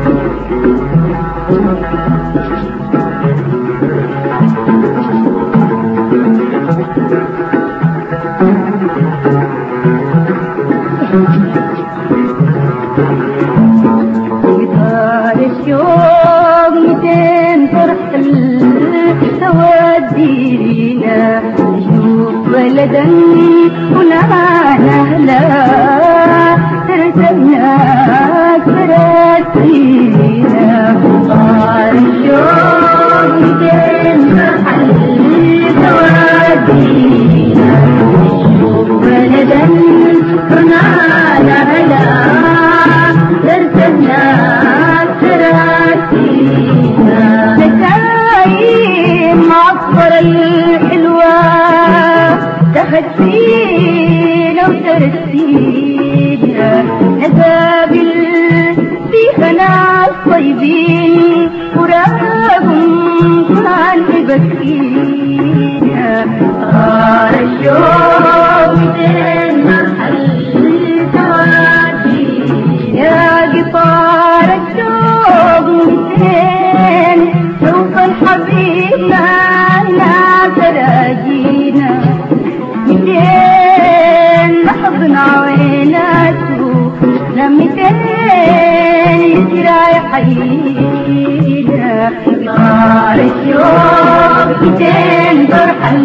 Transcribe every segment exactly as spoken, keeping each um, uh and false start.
تودينا نشوف بلدا ونعانا هلا ترسمناك براسينا صار الشوق تنفحل تودينا نشوف بلدا ونعانا هلا ترسمناك براسينا معصفر الحلوة تهدينا وترسينا نقابل فيها ناس طيبين وراهم كان يبكينا صار الشوق تنحل توادينا يا قطار الشوق متين سوف الحبيب معنا تلاقينا ميتين لحظن عويناته لميتين يجرى يحيينا صار الشوق ميتين ترحل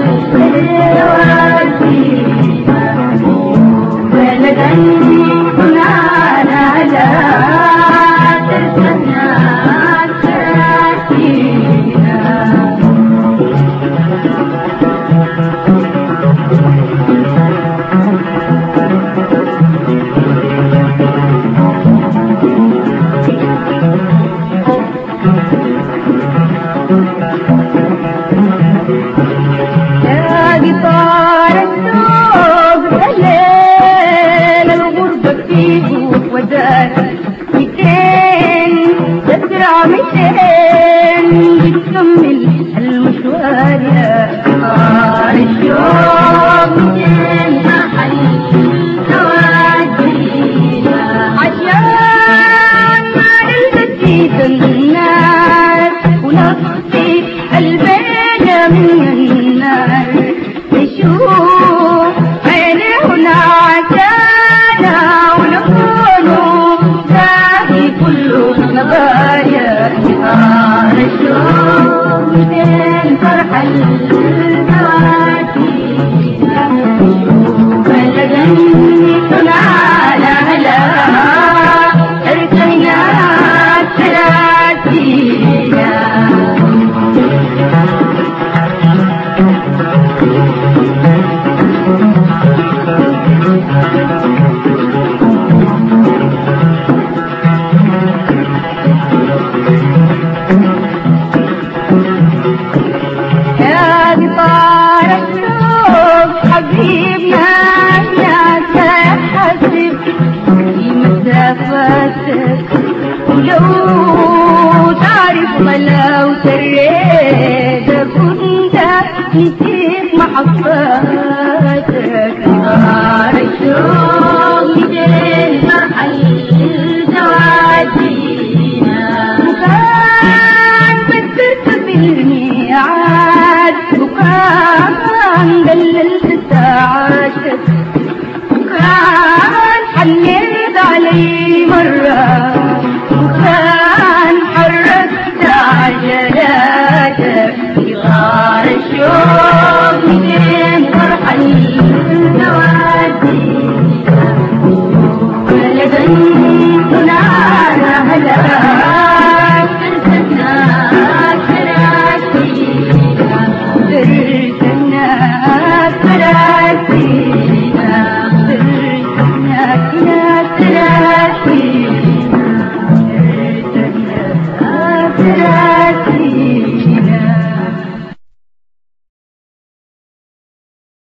الوادينا بلدا ونانا لا ترسلنا ميتين بتكمل المشوار يا صار الشوق ميتين محل توادينا عشان ما نلبس الناس ونطفي قلبنا من النار نشوف عينينا عشانا ونكونوا باقي كله نبايا صار الشوق ميتين فرحة التوادينا بلدا ونعانا هلا ارسلنا تراتينا حبيبنا يا سيحسب في مسافتك ولو تعرف لو سريت كنت نسيت محبتك صار الشوق ميتين محل توادينا وكان بدرت بالميعاد وكان دللت ساعاتك وكان حنيت علي مرة